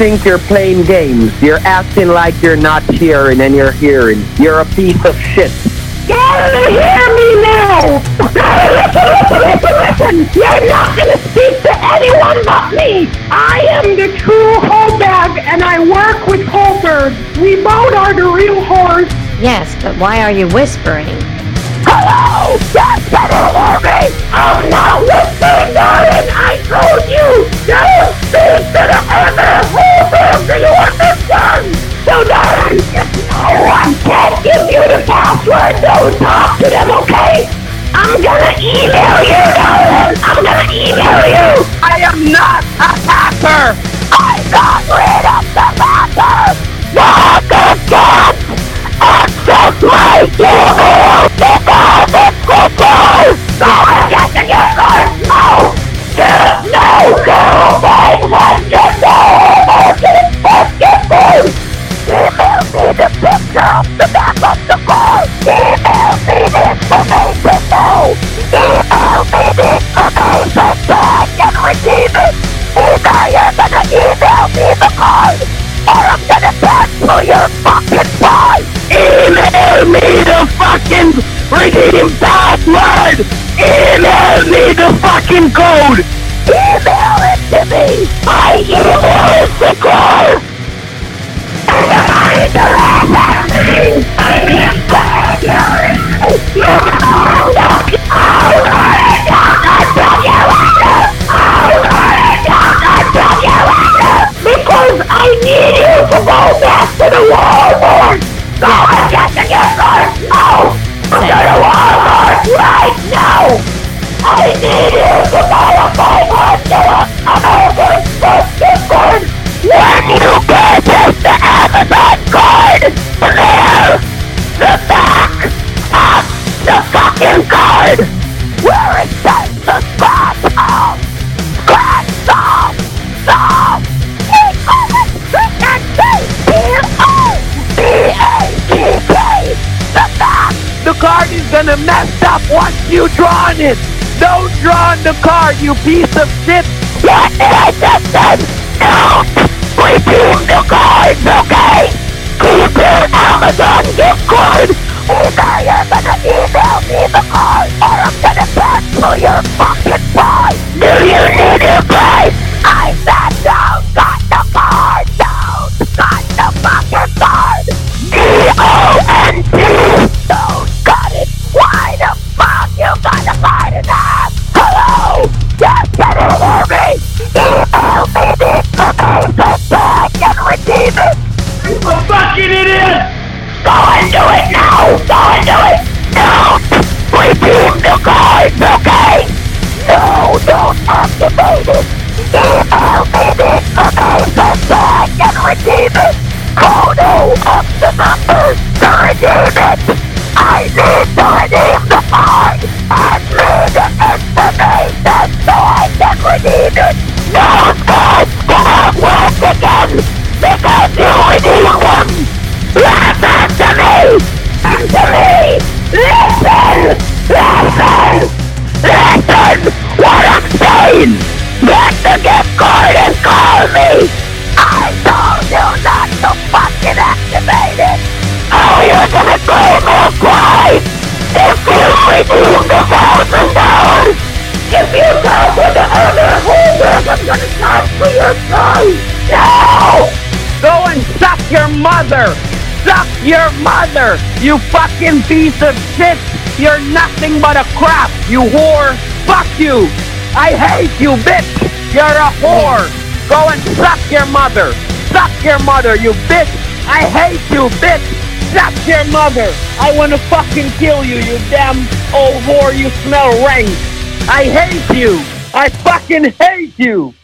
think you're playing games. You're acting like you're not here and then you're hearing. You're a piece of shit. Gary, hear me now! Listen! You're not gonna speak to anyone but me! I am the true Holbag, and I work with Holberg. We both are the real whores. Yes, but why are you whispering? Hello! Yes, better hear me! I'm not whispering, darling! I told you! Don't speak to the other Holberg! Do you understand? So, darling, no one can give you the password. Don't talk to them, okay? I'm gonna email you, darling. I'm gonna email you. I am not a hacker! I got rid of the hacker. Hacker can't access my email because it's secure. Go and get the user. No, Email me the picture of the back of the car! Email me the information now! Email me the information so I can redeem it! Either you're gonna email me the card, or I'm gonna cancel your fucking prize! Email me the fucking redeem password! Email me the fucking code! Email it to me! My email is secure! Because I need you to go back to the Walmart! Go and get the user! No! To the Walmart right now! I need you to modify American Discord! When you purchase the Amazon card, there, the back of the fucking card, where it says the scratch off, P-O-B-A-C-K, the back. The card is gonna mess up once you draw on it! Don't draw on the card, you piece of shit! What did I just say? Don't redeem the cards, okay? Keep your Amazon gift card! Either you're gonna email me the card, or I'm gonna cancel your fucking prize! Do you need your prize? I said don't got the card! Don't got the fucking card! D-O-N-T! Don't got it! Why the fuck you got the card in that? Hello? Yes, can you hear me? Email me the information so I can redeem it! You fucking idiot! Go and do it now! Go and do it! Don't redeem the cards, okay? No, don't activate it! Email me the information so I can redeem it! Code up the numbers to redeem it! I need to redeem the card! And need the information so I can redeem it! Those cards cannot work again! Because you redeem them! Listen to me! Listen to me! Listen! Listen! Listen! What I'm saying! Get the gift card and call me! I told you not to fucking activate it! Oh, you're gonna claim your prize! If you redeem the $1,000! If you go to the other holders, I'm gonna cancel your prize! No! Go and suck your mother! Suck your mother! You fucking piece of shit! You're nothing but a crap, you whore! Fuck you! I hate you, bitch! You're a whore! Go and suck your mother! Suck your mother, you bitch! I hate you, bitch! Suck your mother! I wanna fucking kill you, you damn old whore! You smell rank! I hate you! I fucking hate you!